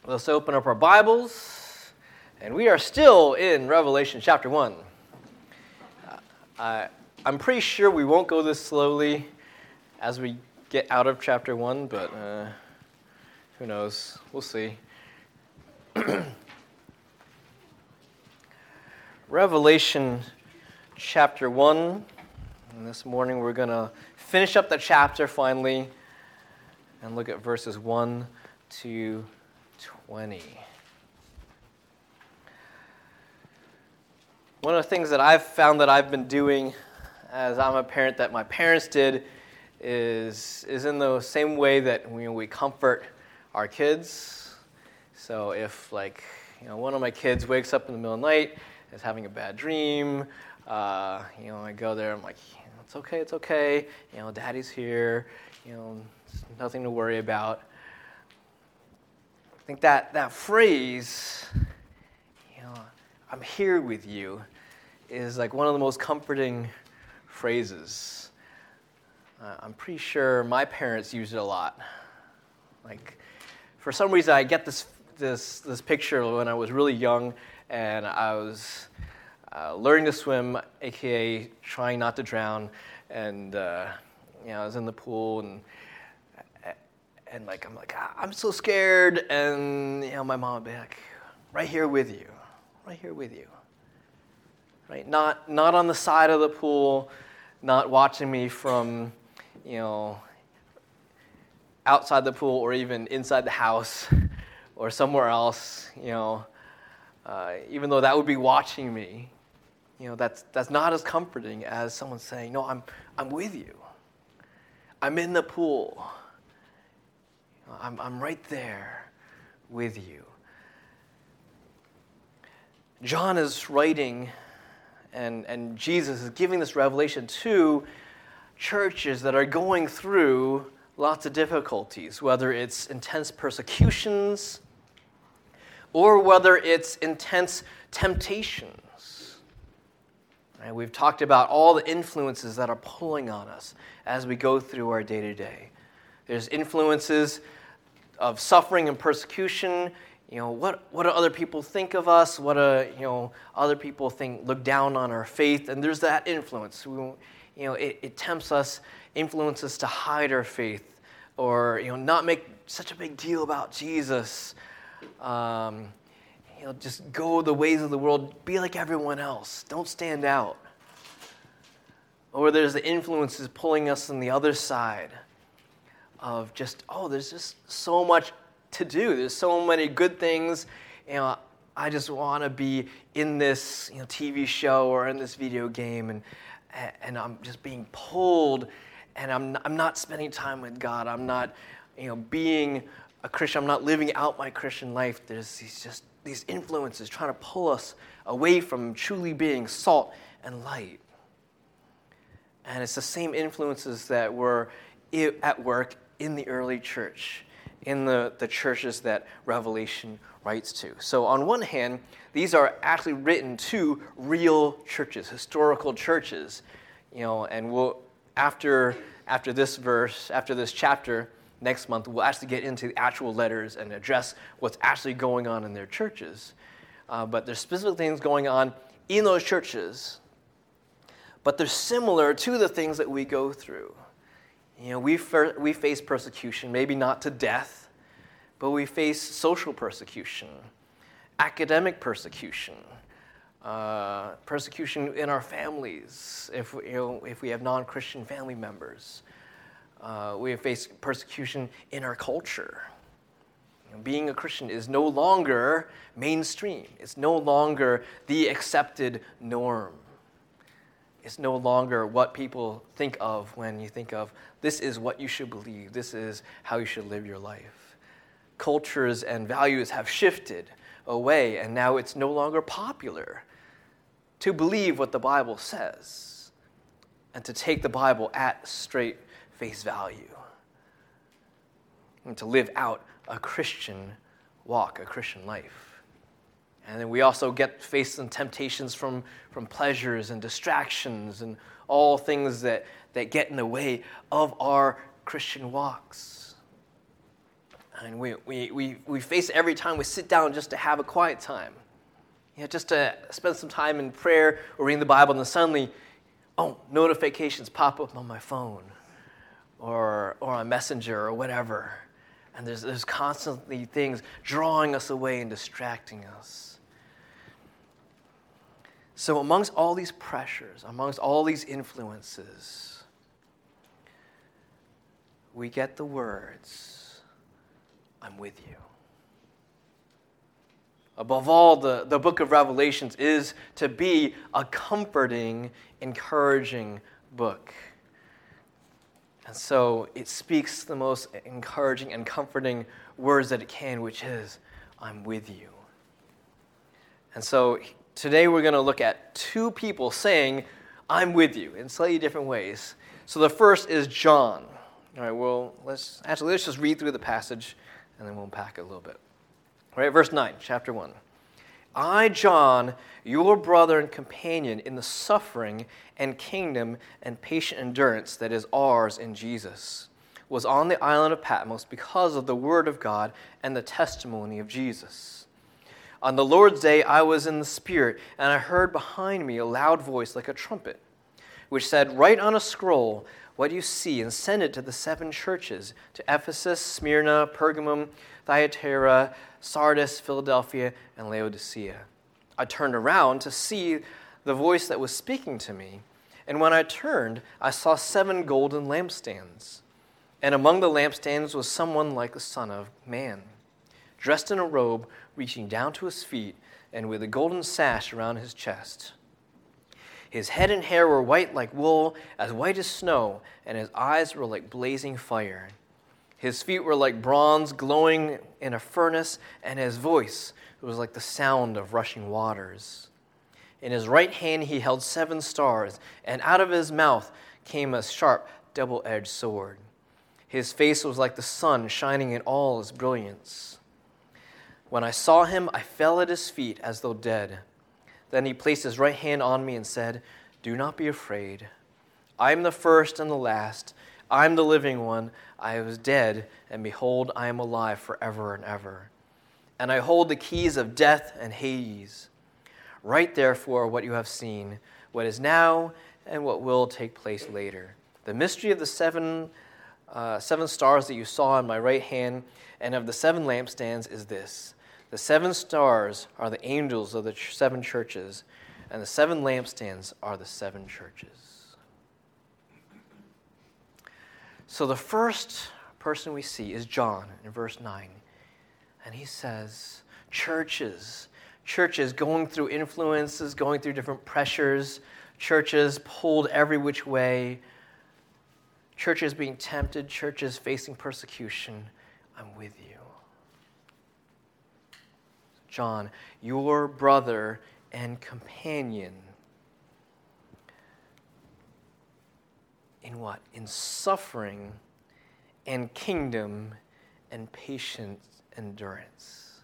Let's open up our Bibles, and we are still in Revelation chapter 1. I'm pretty sure we won't go this slowly as we get out of chapter 1, but who knows? We'll see. Revelation chapter 1, and this morning we're going to finish up the chapter finally and look at verses 1 to 20. One of the things that I've found that I've been doing as I'm a parent that my parents did is in the same way that we comfort our kids. So if one of my kids wakes up in the middle of the night, is having a bad dream, I go there, I'm like, it's okay, Daddy's here, it's nothing to worry about. I think that phrase, I'm here with you, is like one of the most comforting phrases. I'm pretty sure my parents used it a lot. Like, for some reason, I get this picture when I was really young, and I was learning to swim, aka trying not to drown, and I was in the pool, and I'm so scared, and my mom would be like, right here with you, right? Not on the side of the pool, not watching me from outside the pool or even inside the house or somewhere else, even though that would be watching me. That's not as comforting as someone saying, no, I'm with you. I'm in the pool. I'm right there with you. John is writing, and Jesus is giving this revelation to churches that are going through lots of difficulties, whether it's intense persecutions or whether it's intense temptations. Right? We've talked about all the influences that are pulling on us as we go through our day-to-day. There's influences of suffering and persecution. What do other people think of us? What do other people look down on our faith? And there's that influence. It tempts us, influences us to hide our faith, or not make such a big deal about Jesus. Just go the ways of the world. Be like everyone else. Don't stand out. Or there's the influences pulling us on the other side of there's just so much to do. There's so many good things. I just want to be in this TV show or in this video game, and I'm just being pulled, and I'm not spending time with God. I'm not being a Christian. I'm not living out my Christian life. There's these influences trying to pull us away from truly being salt and light. And it's the same influences that were at work in the early church, in the churches that Revelation writes to. So on one hand, these are actually written to real churches, historical churches, and we'll after this verse, after this chapter, next month, we'll actually get into the actual letters and address what's actually going on in their churches. But there's specific things going on in those churches, but they're similar to the things that we go through. We face persecution, maybe not to death, but we face social persecution, academic persecution, persecution in our families if we have non-Christian family members. We face persecution in our culture. Being a Christian is no longer mainstream. It's no longer the accepted norm. It's no longer what people think of when you think of, this is what you should believe, this is how you should live your life. Cultures and values have shifted away, and now it's no longer popular to believe what the Bible says and to take the Bible at straight face value and to live out a Christian walk, a Christian life. And then we also face some temptations from pleasures and distractions and all things that get in the way of our Christian walks. And we face it every time we sit down just to have a quiet time. Just to spend some time in prayer or reading the Bible, and then suddenly, notifications pop up on my phone or on Messenger or whatever. And there's constantly things drawing us away and distracting us. So amongst all these pressures, amongst all these influences, we get the words, I'm with you. Above all, the book of Revelations is to be a comforting, encouraging book. And so it speaks the most encouraging and comforting words that it can, which is, I'm with you. And so today we're going to look at two people saying, I'm with you, in slightly different ways. So the first is John. All right, well, let's just read through the passage, and then we'll unpack it a little bit. All right, verse 9, chapter 1. I, John, your brother and companion in the suffering and kingdom and patient endurance that is ours in Jesus, was on the island of Patmos because of the word of God and the testimony of Jesus. On the Lord's day I was in the Spirit, and I heard behind me a loud voice like a trumpet, which said, Write on a scroll what you see and send it to the 7 churches, to Ephesus, Smyrna, Pergamum, Thyatira, Sardis, Philadelphia, and Laodicea. I turned around to see the voice that was speaking to me, and when I turned, I saw 7 golden lampstands. And among the lampstands was someone like the Son of Man, dressed in a robe reaching down to his feet, and with a golden sash around his chest. His head and hair were white like wool, as white as snow, and his eyes were like blazing fire. His feet were like bronze glowing in a furnace, and his voice was like the sound of rushing waters. In his right hand he held 7 stars, and out of his mouth came a sharp, double-edged sword. His face was like the sun shining in all its brilliance. When I saw him, I fell at his feet as though dead. Then he placed his right hand on me and said, Do not be afraid. I am the first and the last. I am the living one. I was dead, and behold, I am alive forever and ever. And I hold the keys of death and Hades. Write therefore what you have seen, what is now and what will take place later. The mystery of the seven stars that you saw on my right hand and of the 7 lampstands is this. The 7 stars are the angels of the 7 churches, and the 7 lampstands are the 7 churches. So the first person we see is John in verse 9. And he says, churches going through influences, going through different pressures, churches pulled every which way, churches being tempted, churches facing persecution, I'm with you. John, your brother and companion. In what? In suffering and kingdom and patient endurance.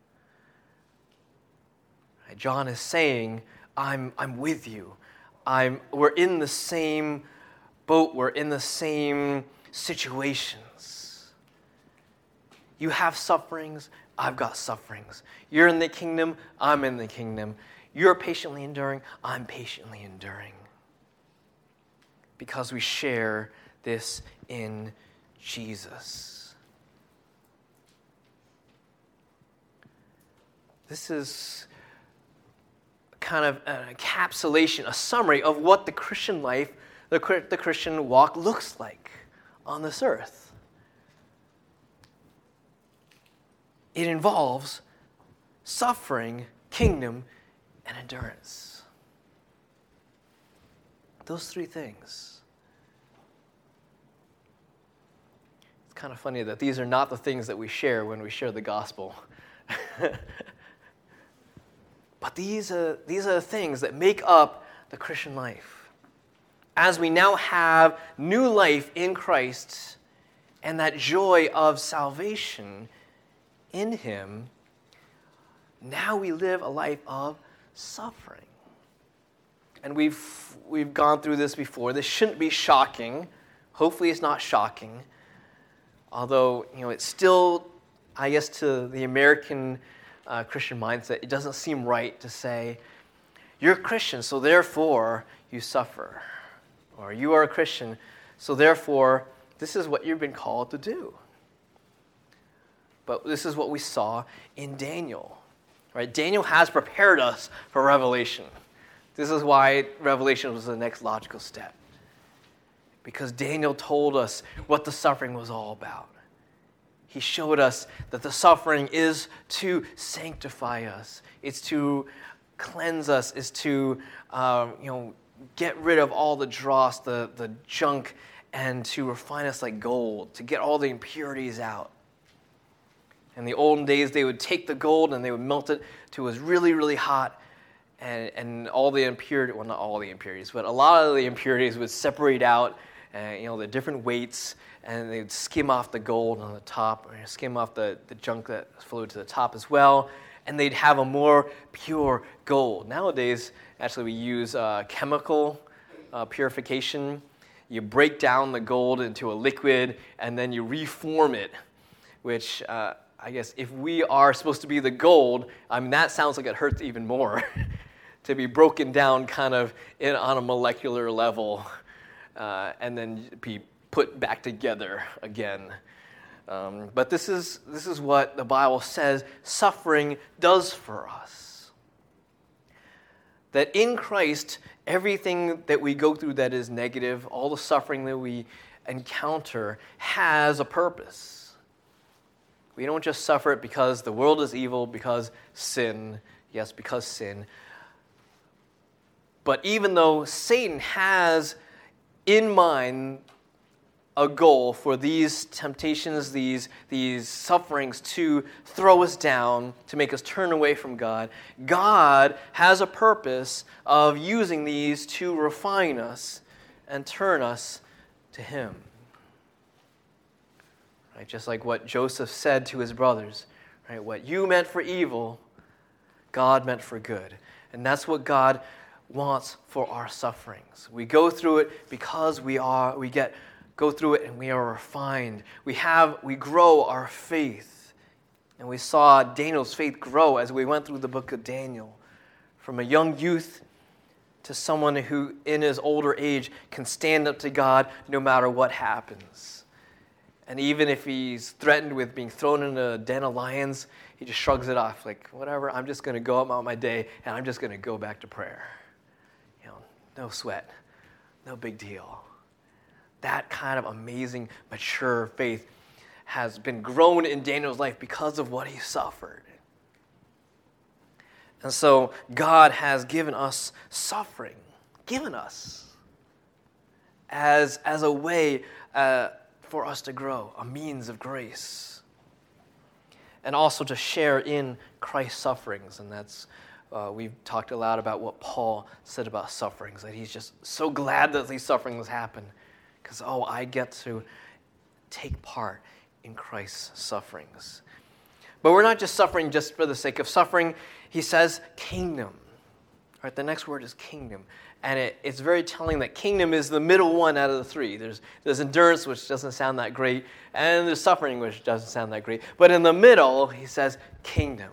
John is saying, I'm with you. We're in the same boat. We're in the same situations. You have sufferings. I've got sufferings. You're in the kingdom. I'm in the kingdom. You're patiently enduring. I'm patiently enduring. Because we share this in Jesus. This is kind of an encapsulation, a summary of what the Christian life, the Christian walk looks like on this earth. It involves suffering, kingdom, and endurance. Those 3 things. It's kind of funny that these are not the things that we share when we share the gospel. But these are the things that make up the Christian life. As we now have new life in Christ and that joy of salvation in Him, now we live a life of suffering. And we've gone through this before. This shouldn't be shocking. Hopefully it's not shocking. Although, it still I guess to the American Christian mindset, it doesn't seem right to say, you're a Christian, so therefore you suffer. Or you are a Christian, so therefore this is what you've been called to do. But this is what we saw in Daniel. Right? Daniel has prepared us for Revelation. This is why Revelation was the next logical step. Because Daniel told us what the suffering was all about. He showed us that the suffering is to sanctify us. It's to cleanse us. It's to get rid of all the dross, the junk, and to refine us like gold, to get all the impurities out. In the olden days, they would take the gold and they would melt it till it was really, really hot. And all the impurities, well, not all the impurities, but a lot of the impurities would separate out, the different weights, and they'd skim off the gold on the top, or skim off the junk that flowed to the top as well, and they'd have a more pure gold. Nowadays, actually, we use chemical purification. You break down the gold into a liquid, and then you reform it, which I guess if we are supposed to be the gold, that sounds like it hurts even more to be broken down kind of on a molecular level and then be put back together again. But this is what the Bible says suffering does for us. That in Christ, everything that we go through that is negative, all the suffering that we encounter has a purpose. We don't just suffer it because the world is evil, because sin. Yes, because sin. But even though Satan has in mind a goal for these temptations, these sufferings to throw us down, to make us turn away from God, God has a purpose of using these to refine us and turn us to Him. Right? Just like what Joseph said to his brothers, right? What you meant for evil, God meant for good. And that's what God wants for our sufferings. We go through it because we go through it and we are refined. We grow our faith. And we saw Daniel's faith grow as we went through the book of Daniel. From a young youth to someone who in his older age can stand up to God no matter what happens. And even if he's threatened with being thrown in a den of lions, he just shrugs it off. Like, whatever, I'm just going to go about my day, and I'm just going to go back to prayer. No sweat. No big deal. That kind of amazing, mature faith has been grown in Daniel's life because of what he suffered. And so God has given us suffering. Given us. As a way for us to grow, a means of grace. And also to share in Christ's sufferings. And that's, we've talked a lot about what Paul said about sufferings, that he's just so glad that these sufferings happen. Because, I get to take part in Christ's sufferings. But we're not just suffering just for the sake of suffering. He says kingdom. Right, the next word is kingdom. And it's very telling that kingdom is the middle one out of the three. There's endurance, which doesn't sound that great, and there's suffering, which doesn't sound that great. But in the middle, he says kingdom.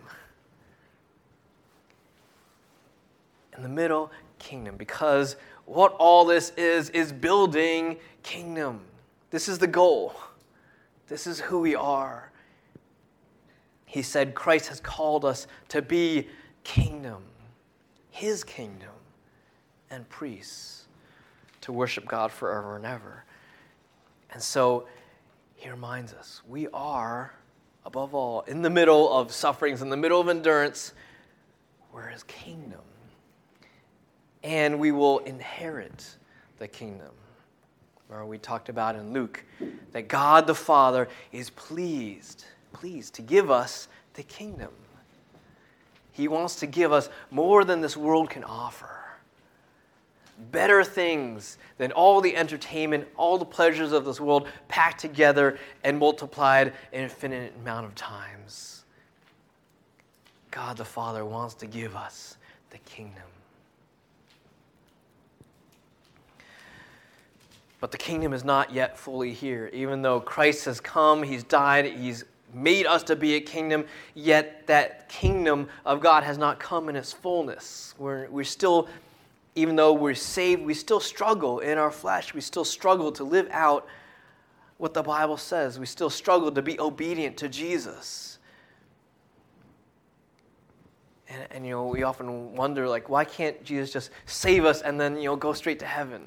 In the middle, kingdom. Because what all this is building kingdom. This is the goal. This is who we are. He said Christ has called us to be kingdom. His kingdom. And priests to worship God forever and ever. And so he reminds us, we are, above all, in the middle of sufferings, in the middle of endurance, we're His kingdom. And we will inherit the kingdom. Remember we talked about in Luke that God the Father is pleased to give us the kingdom. He wants to give us more than this world can offer. Better things than all the entertainment, all the pleasures of this world packed together and multiplied an infinite amount of times. God the Father wants to give us the kingdom. But the kingdom is not yet fully here. Even though Christ has come, He's died, He's made us to be a kingdom, yet that kingdom of God has not come in its fullness. We're still, even though we're saved, we still struggle in our flesh. We still struggle to live out what the Bible says. We still struggle to be obedient to Jesus. And we often wonder, like, why can't Jesus just save us and then, go straight to heaven?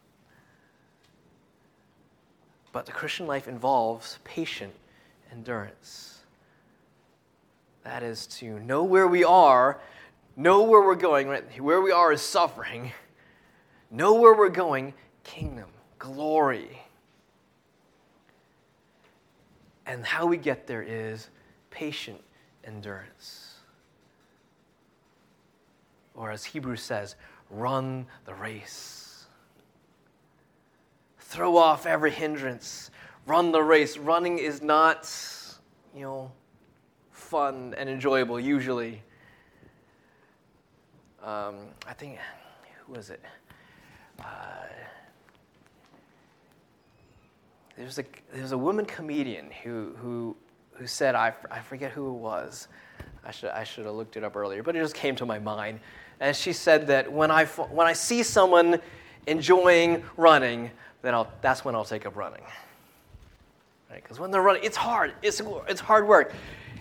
But the Christian life involves patient endurance. That is to know where we are, know where we're going, right? Where we are is suffering. Know where we're going, kingdom, glory. And how we get there is patient endurance. Or as Hebrews says, run the race. Throw off every hindrance. Run the race. Running is not, fun and enjoyable usually. I think, who was it? There's a woman comedian who said, I forget who it was. I should have looked it up earlier, but it just came to my mind. And she said that when I see someone enjoying running, that's when I'll take up running. Right? Because when they're running, it's hard. It's hard work.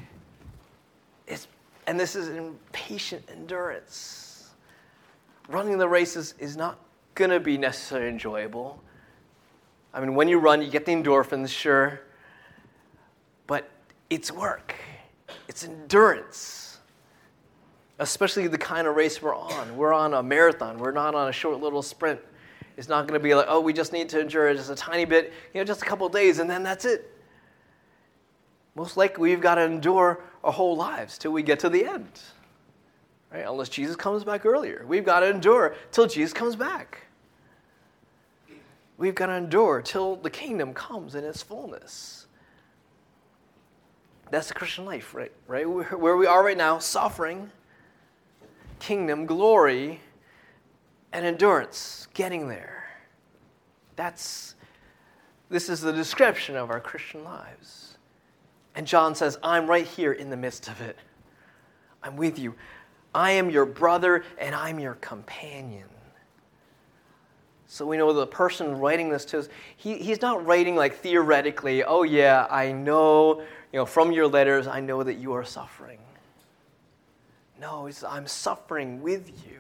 And this is patient endurance. Running the race is not going to be necessarily enjoyable. I mean, when you run, you get the endorphins, sure. But it's work. It's endurance. Especially the kind of race we're on. We're on a marathon. We're not on a short little sprint. It's not going to be like, oh, we just need to endure just a tiny bit, just a couple of days, and then that's it. Most likely, we've got to endure our whole lives till we get to the end. Right? Unless Jesus comes back earlier. We've got to endure till Jesus comes back. We've got to endure till the kingdom comes in its fullness. That's the Christian life, right? Where we are right now, suffering, kingdom, glory, and endurance, getting there. This is the description of our Christian lives. And John says, I'm right here in the midst of it. I'm with you. I am your brother and I'm your companion. So we know the person writing this to us, he's not writing like theoretically, oh yeah, I know, from your letters, I know that you are suffering. No, he says, I'm suffering with you.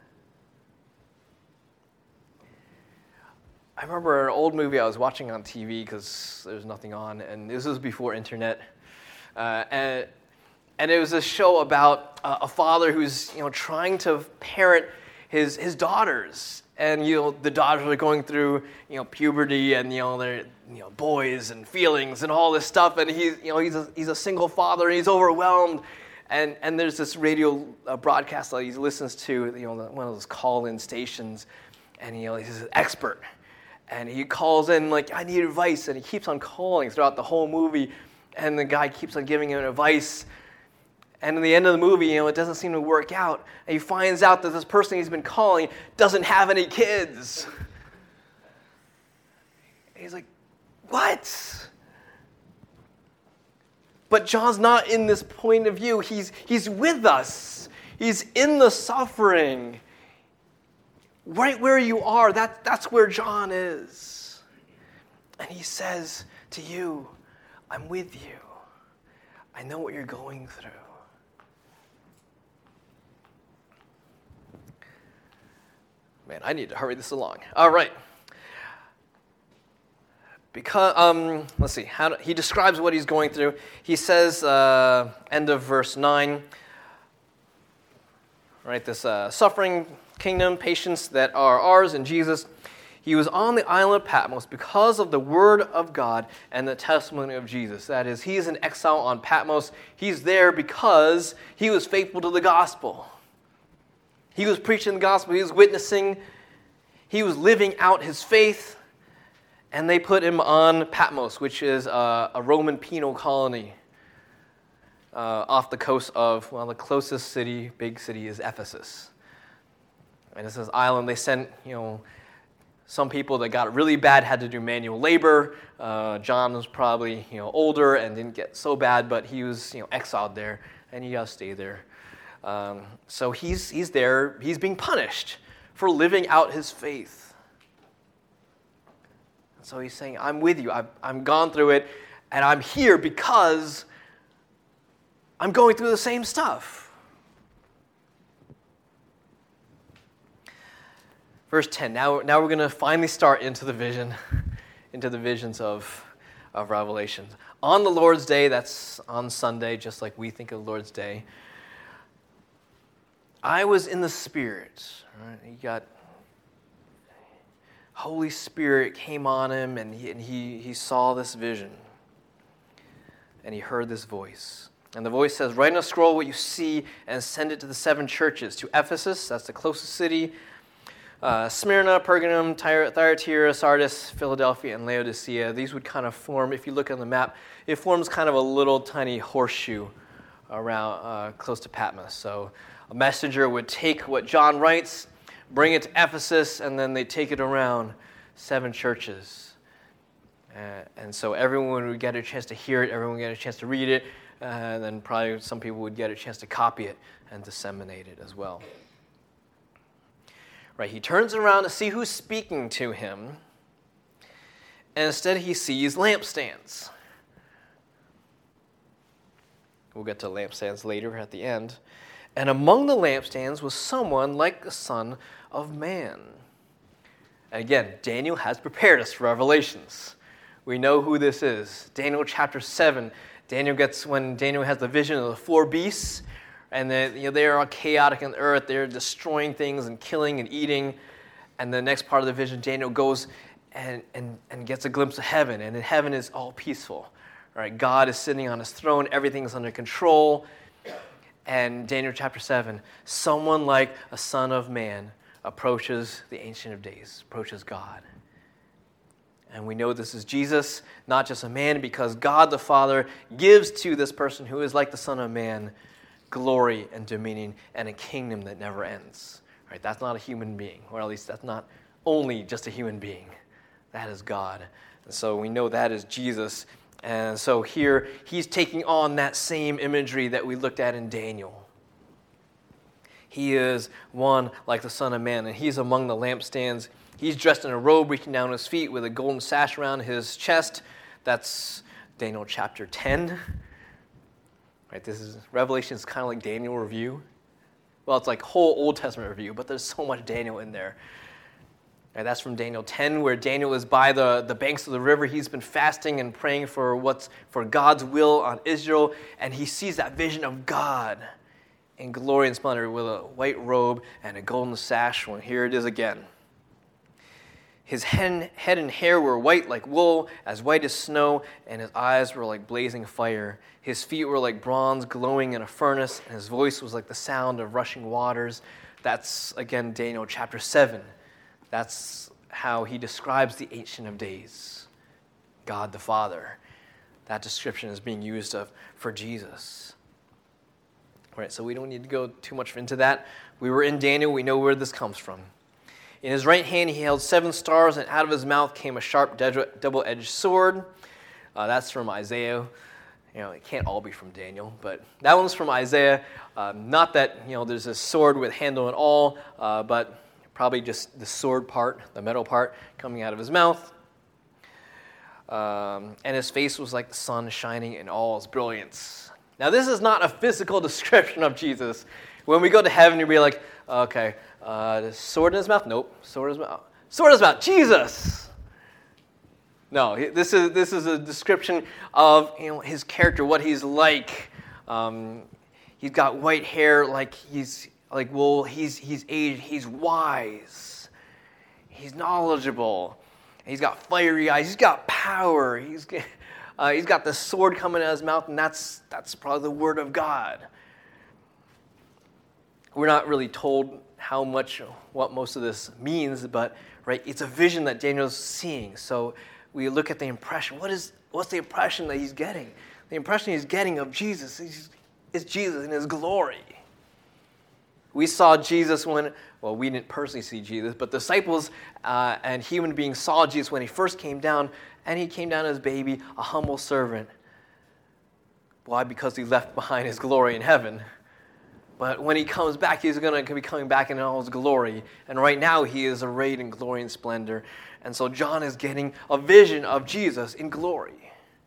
I remember an old movie I was watching on TV because there's nothing on, and this was before internet. And it was a show about a father who's trying to parent his daughters, and the daughters are going through puberty, and they're boys and feelings and all this stuff, and he's a single father and he's overwhelmed, and there's this radio broadcast that he listens to, one of those call-in stations, and he's an expert. And he calls in like, I need advice. And he keeps on calling throughout the whole movie. And the guy keeps on giving him advice. And in the end of the movie, it doesn't seem to work out. And he finds out that this person he's been calling doesn't have any kids. And he's like, what? But John's not in this point of view. He's with us. He's in the suffering. Right where you are, that's where John is. And he says to you, I'm with you. I know what you're going through. Man, I need to hurry this along. All right. Because let's see. He describes what he's going through. He says, end of verse 9, right, this suffering kingdom, patience that are ours in Jesus. He was on the island of Patmos because of the word of God and the testimony of Jesus. That is, he is in exile on Patmos. He's there because he was faithful to the gospel. He was preaching the gospel. He was witnessing. He was living out his faith. And they put him on Patmos, which is a Roman penal colony off the coast of, the closest big city is Ephesus. And it's this island. They sent, Some people that got it really bad had to do manual labor. John was probably older and didn't get so bad, but he was exiled there, and he got to stay there. So he's there. He's being punished for living out his faith. So he's saying, I'm with you. I'm gone through it, and I'm here because I'm going through the same stuff. Verse 10, now we're going to finally start into the visions of Revelation. On the Lord's Day, that's on Sunday, just like we think of the Lord's Day, I was in the Spirit. Right? He got Holy Spirit came on him, and he saw this vision. And he heard this voice. And the voice says, write in a scroll what you see and send it to the 7 churches. To Ephesus, that's the closest city, Smyrna, Pergamum, Thyatira, Sardis, Philadelphia, and Laodicea. These would kind of form, if you look on the map, it forms kind of a little tiny horseshoe around close to Patmos. So a messenger would take what John writes, bring it to Ephesus, and then they take it around 7 churches. And so everyone would get a chance to hear it, everyone would get a chance to read it, and then probably some people would get a chance to copy it and disseminate it as well. Right, he turns around to see who's speaking to him, and instead he sees lampstands. We'll get to lampstands later at the end. And among the lampstands was someone like the Son of Man. And again, Daniel has prepared us for Revelations. We know who this is. Daniel chapter 7. When Daniel has the vision of the 4 beasts, and they are all chaotic on the earth. They're destroying things and killing and eating. And the next part of the vision, Daniel goes and gets a glimpse of heaven. And in heaven is all peaceful. Right? God is sitting on his throne. Everything is under control. And Daniel chapter 7, someone like a Son of Man approaches the Ancient of Days, approaches God. And we know this is Jesus, not just a man, because God the Father gives to this person who is like the Son of Man glory and dominion and a kingdom that never ends. Right? That's not a human being, or at least that's not only just a human being. That is God. And so we know that is Jesus. And so here he's taking on that same imagery that we looked at in Daniel. He is one like the Son of Man, and he's among the lampstands. He's dressed in a robe reaching down his feet with a golden sash around his chest. That's Daniel chapter 10. Right, Revelation is kind of like Daniel review. Well, it's like whole Old Testament review, but there's so much Daniel in there. Right, that's from Daniel 10, where Daniel is by the banks of the river. He's been fasting and praying for God's will on Israel, and he sees that vision of God in glory and splendor with a white robe and a golden sash. Well, here it is again. His head and hair were white like wool, as white as snow, and his eyes were like blazing fire. His feet were like bronze glowing in a furnace, and his voice was like the sound of rushing waters. That's, again, Daniel chapter 7. That's how he describes the Ancient of Days, God the Father. That description is being used for Jesus. All right, so we don't need to go too much into that. We were in Daniel. We know where this comes from. In his right hand he held 7 stars, and out of his mouth came a sharp double-edged sword. That's from Isaiah. It can't all be from Daniel, but that one's from Isaiah. Not that there's a sword with handle and all, but probably just the sword part, the metal part, coming out of his mouth. And his face was like the sun shining in all its brilliance. Now, this is not a physical description of Jesus. When we go to heaven, you'll be like, okay, the sword in his mouth? Nope. Sword in his mouth. Sword in his mouth. Jesus! No, this is a description of his character, what he's like. He's got white hair, like he's like wool. He's aged. He's wise. He's knowledgeable. He's got fiery eyes. He's got power. He's got the sword coming out of his mouth, and that's probably the word of God. We're not really told what most of this means, but right, it's a vision that Daniel's seeing. So we look at the impression. What's the impression that he's getting? The impression he's getting of Jesus is Jesus in his glory. We saw Jesus we didn't personally see Jesus, but disciples and human beings saw Jesus when he first came down, and he came down as a baby, a humble servant. Why? Because he left behind his glory in heaven. But when he comes back, he's going to be coming back in all his glory. And right now, he is arrayed in glory and splendor. And so John is getting a vision of Jesus in glory.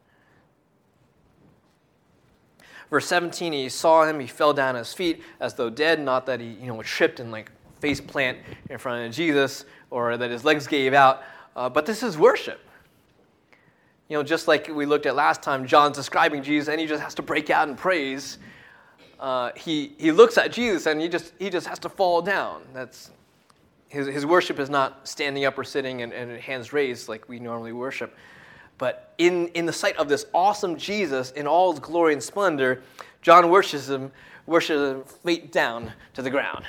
Verse 17, he saw him, he fell down at his feet as though dead. Not that he tripped and face plant in front of Jesus or that his legs gave out. But this is worship. Just like we looked at last time, John's describing Jesus and he just has to break out in praise. He looks at Jesus and he just has to fall down. That's his worship is not standing up or sitting and hands raised like we normally worship. But in the sight of this awesome Jesus in all his glory and splendor, John worships him feet down to the ground.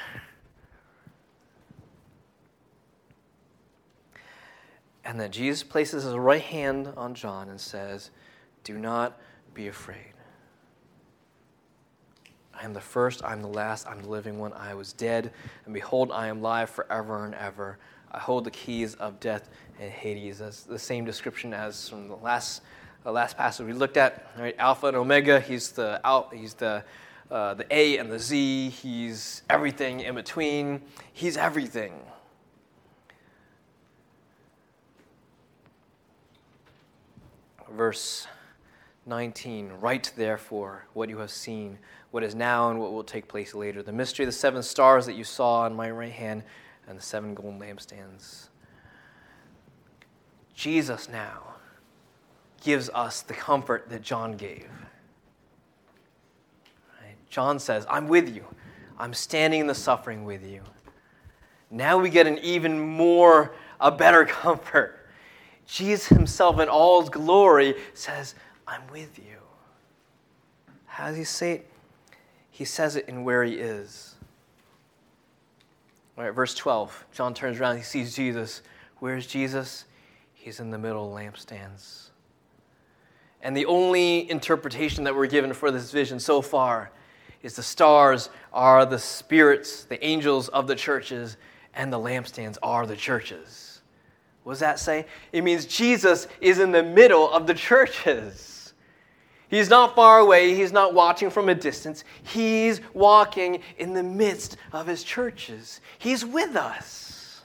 And then Jesus places his right hand on John and says, "Do not be afraid. I am the first, I am the last, I am the living one. I was dead, and behold, I am alive forever and ever. I hold the keys of death and Hades." That's the same description as from the last passage we looked at. Right? Alpha and Omega. He's the A and the Z. He's everything in between. He's everything. Verse 19, "Write therefore what you have seen, what is now and what will take place later. The mystery of the 7 stars that you saw on my right hand and the 7 golden lampstands." Jesus now gives us the comfort that John gave. Right? John says, "I'm with you. I'm standing in the suffering with you." Now we get a better comfort. Jesus himself in all his glory says, "I'm with you." How does he say it? He says it in where he is. All right, verse 12. John turns around, he sees Jesus. Where's Jesus? He's in the middle of lampstands. And the only interpretation that we're given for this vision so far is the stars are the spirits, the angels of the churches, and the lampstands are the churches. What does that say? It means Jesus is in the middle of the churches. He's not far away. He's not watching from a distance. He's walking in the midst of his churches. He's with us.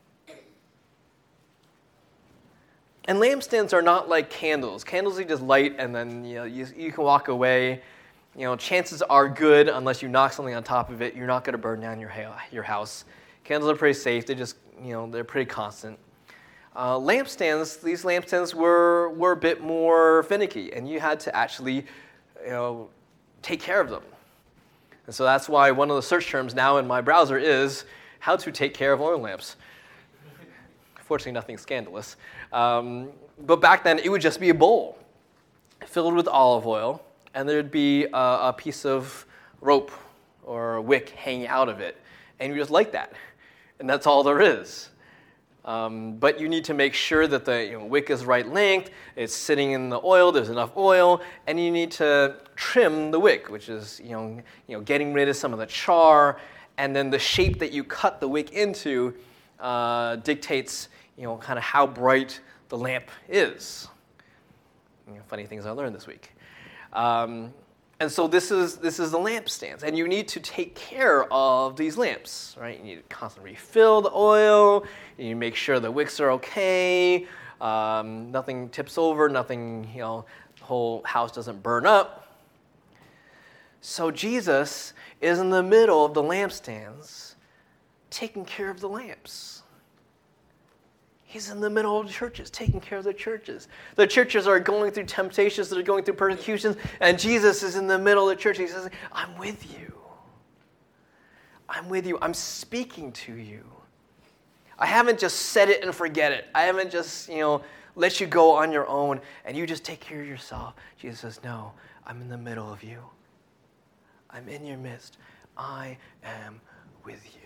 And lampstands are not like candles. Candles you just light and then you can walk away. Chances are good, unless you knock something on top of it, you're not going to burn down your house. Candles are pretty safe. They just, they're pretty constant. These lampstands were a bit more finicky, and you had to actually, take care of them. And so that's why one of the search terms now in my browser is how to take care of oil lamps. Fortunately, nothing scandalous. But back then, it would just be a bowl filled with olive oil, and there'd be a piece of rope or a wick hanging out of it, and you just light that, and that's all there is. But you need to make sure that the wick is right length, it's sitting in the oil, there's enough oil, and you need to trim the wick, which is getting rid of some of the char, and then the shape that you cut the wick into dictates kind of how bright the lamp is. Funny things I learned this week. And so this is the lampstands, and you need to take care of these lamps, right? You need to constantly refill the oil. You need to make sure the wicks are okay. Nothing tips over. Nothing, the whole house doesn't burn up. So Jesus is in the middle of the lampstands, taking care of the lamps. He's in the middle of the churches, taking care of the churches. The churches are going through temptations, they're going through persecutions, and Jesus is in the middle of the church. He says, "I'm with you. I'm with you. I'm speaking to you. I haven't just said it and forget it. I haven't just, let you go on your own and you just take care of yourself." Jesus says, "No, I'm in the middle of you. I'm in your midst. I am with you."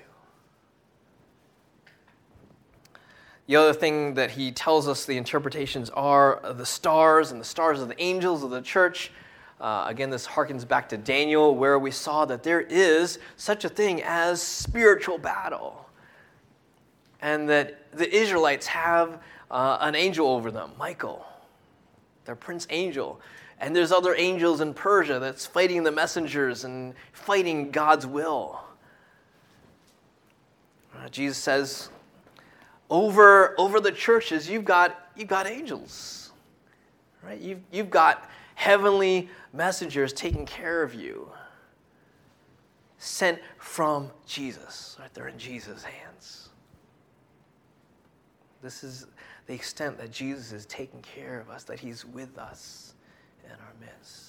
The other thing that he tells us the interpretations are the stars and the stars of the angels of the church. Again, this harkens back to Daniel, where we saw that there is such a thing as spiritual battle. And that the Israelites have an angel over them, Michael, their prince angel. And there's other angels in Persia that's fighting the messengers and fighting God's will. Jesus says, over the churches, you've got angels, right? You've got heavenly messengers taking care of you, sent from Jesus. Right? They're in Jesus' hands. This is the extent that Jesus is taking care of us, that he's with us in our midst.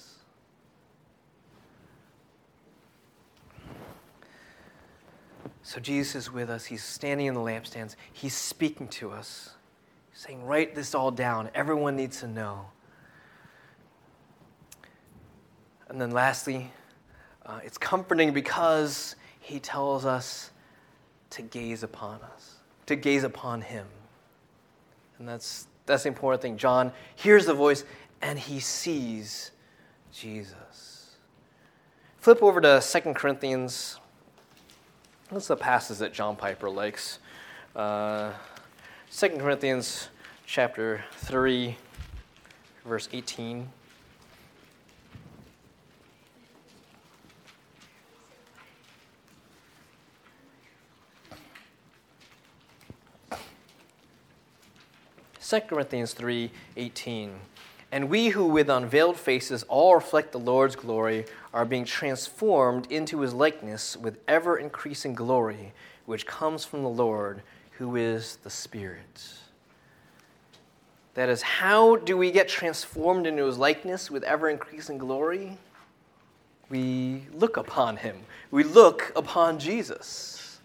So Jesus is with us. He's standing in the lampstands. He's speaking to us. He's saying, write this all down. Everyone needs to know. And then lastly, it's comforting because he tells us to gaze upon us, to gaze upon him. And that's the important thing. John hears the voice and he sees Jesus. Flip over to 2 Corinthians. That's the passage that John Piper likes. 2 Corinthians chapter 3, verse 18. Second Corinthians 3:18. And we who with unveiled faces all reflect the Lord's glory are being transformed into his likeness with ever-increasing glory, which comes from the Lord, who is the Spirit. That is, how do we get transformed into his likeness with ever-increasing glory? We look upon him. We look upon Jesus.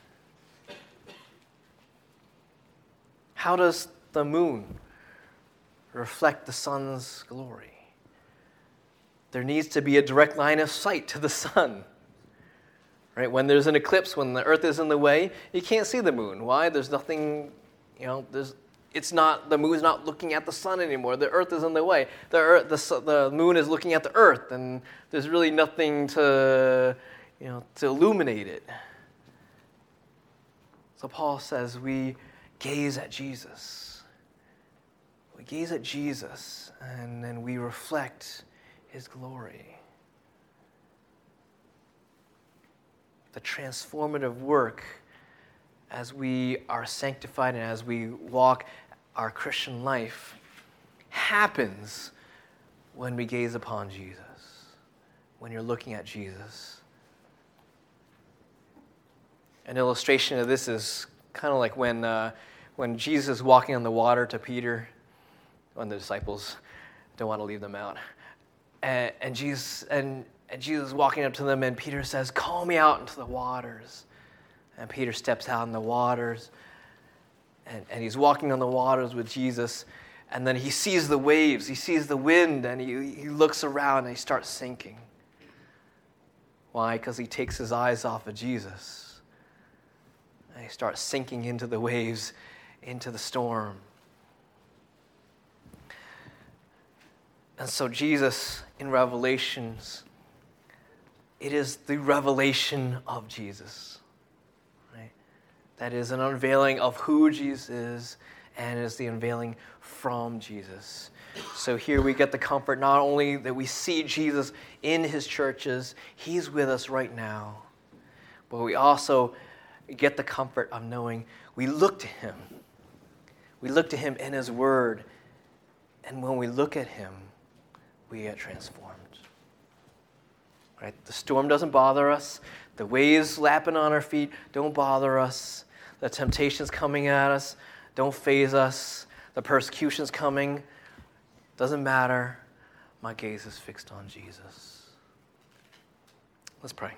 How does the moon reflect the sun's glory? There needs to be a direct line of sight to the sun. Right? When there's an eclipse, when the earth is in the way, you can't see the moon. Why? There's nothing, the moon's not looking at the sun anymore. The earth is in the way. The moon is looking at the earth, and there's really nothing to illuminate it. So Paul says we gaze at Jesus. We gaze at Jesus, and then we reflect his glory. The transformative work as we are sanctified and as we walk our Christian life happens when we gaze upon Jesus, when you're looking at Jesus. An illustration of this is kind of like when Jesus is walking on the water to Peter, when the disciples don't want to leave them out. And Jesus is walking up to them, and Peter says, call me out into the waters. And Peter steps out in the waters, and he's walking on the waters with Jesus, and then he sees the waves, he sees the wind, and he looks around and he starts sinking. Why? Because he takes his eyes off of Jesus. And he starts sinking into the waves, into the storm. And so Jesus, in Revelations, it is the revelation of Jesus. Right? That is an unveiling of who Jesus is, and it is the unveiling from Jesus. So here we get the comfort not only that we see Jesus in his churches, he's with us right now, but we also get the comfort of knowing we look to him. We look to him in his word, and when we look at him, we get transformed. Right? The storm doesn't bother us. The waves lapping on our feet don't bother us. The temptations coming at us don't faze us. The persecution's coming. Doesn't matter. My gaze is fixed on Jesus. Let's pray.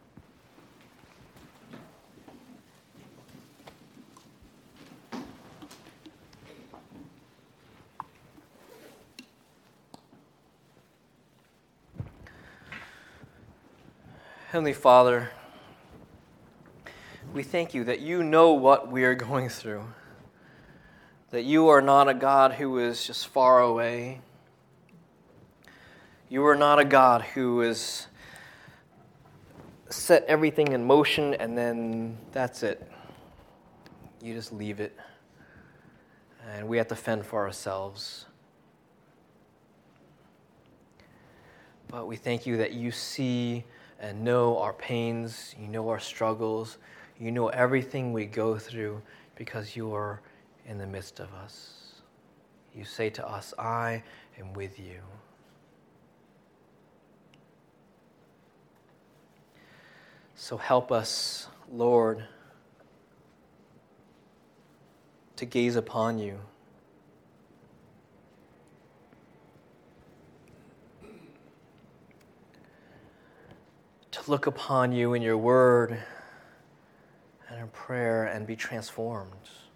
Heavenly Father, we thank you that you know what we are going through, that you are not a God who is just far away. You are not a God who is set everything in motion and then that's it. You just leave it. And we have to fend for ourselves. But we thank you that you see and know our pains, you know our struggles, you know everything we go through because you are in the midst of us. You say to us, I am with you. So help us, Lord, to gaze upon you. To look upon you in your word and in prayer and be transformed.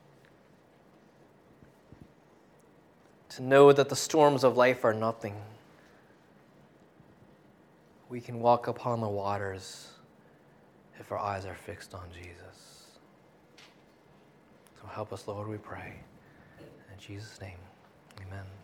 To know that the storms of life are nothing. We can walk upon the waters if our eyes are fixed on Jesus. So help us, Lord, we pray. In Jesus' name, amen.